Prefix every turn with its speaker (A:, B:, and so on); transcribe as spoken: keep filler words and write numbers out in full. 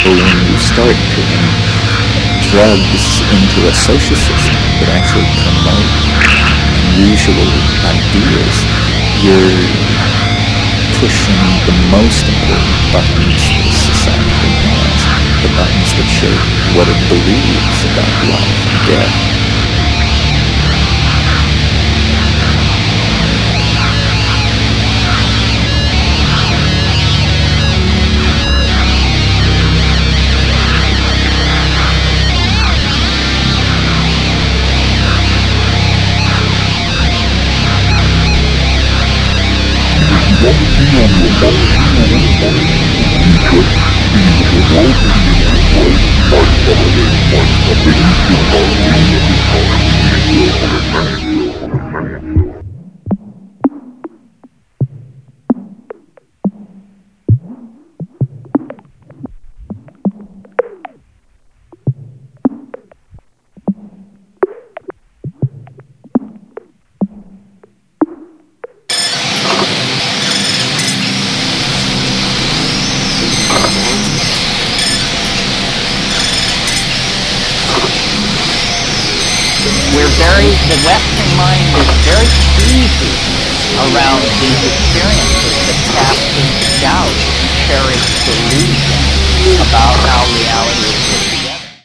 A: when you start putting drugs into a social system that actually promote usual ideas, you're pushing the most important buttons that society has, the buttons that show what it believes about life and death.
B: We're very, the Western mind is very easy around these experiences that cast into doubt, cherish delusion about how reality is.